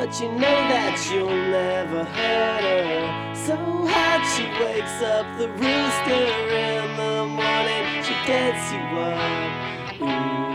but you know that you'll never hurt her. So hot she wakes up the rooster in the morning, she gets you up. Ooh.